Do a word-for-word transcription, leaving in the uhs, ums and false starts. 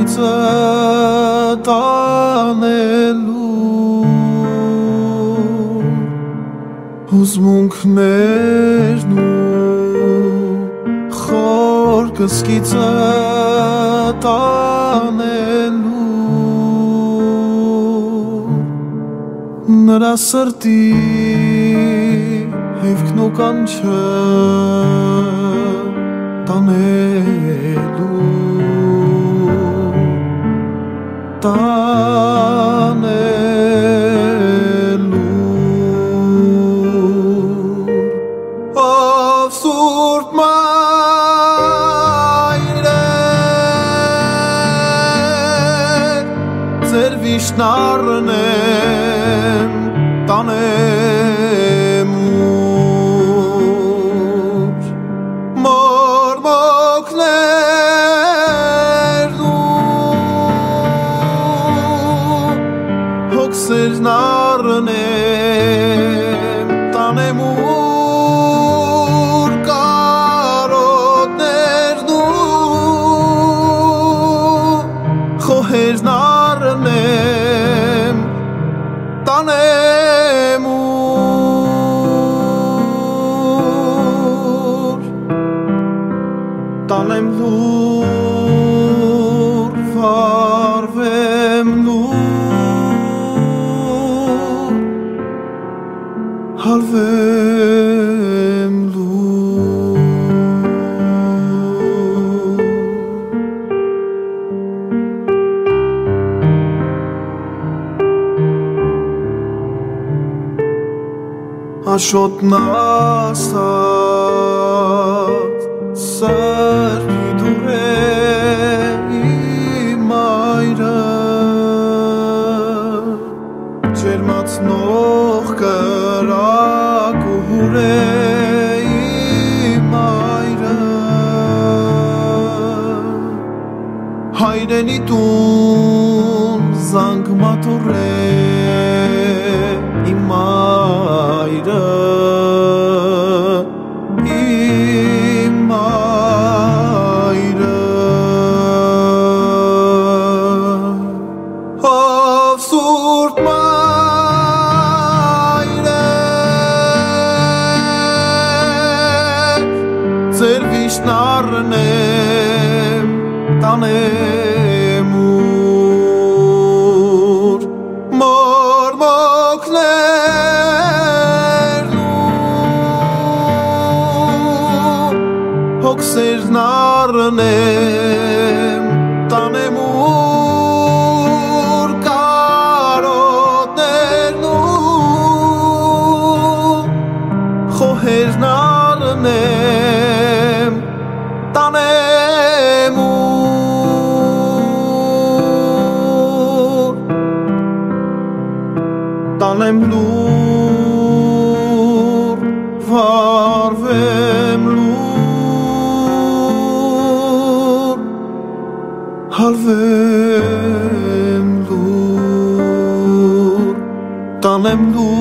սկիծը տանելու հուզմունքներն ու խոր կսկիծը տանելու նրա սրտի հևքն ու կանչը տանելու տանելու ով սուրբ մայրեր ձեր վիշնարն եմ տանեմ ուր մորմոքներն ու հոգսերն առնեմ տանեմ ուր կարոտներն ու խոհերն առնեմ տանեմ ուր տանեմ լուր վարվեմ լուր հարվեմ լուր Աշոտն ասած սրբի դուր է իմ այրը ջերմացնող կրակ ու հուր է իմ այրը հայրենի տուն զանգ մատուր է իմ այրը իմ այրը ով սուրբ մայրեր ձեր վիշնարն եմ տանեմ ուր մորմոքներն հոգսերն առնեմ տանեմ ուր կարոտներն ու խոհերն առնեմ տանեմ ուր տանեմ լուր վարվեմ լուր հարվեմ լուր տանեմ լուր